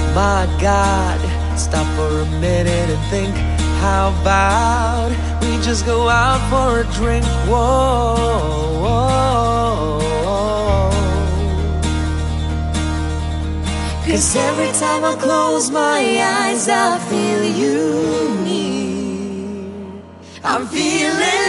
My God, stop for a minute and think. How about we just go out for a drink? Whoa, whoa, whoa. 'Cause every time I close my eyes, I feel you near. I'm feeling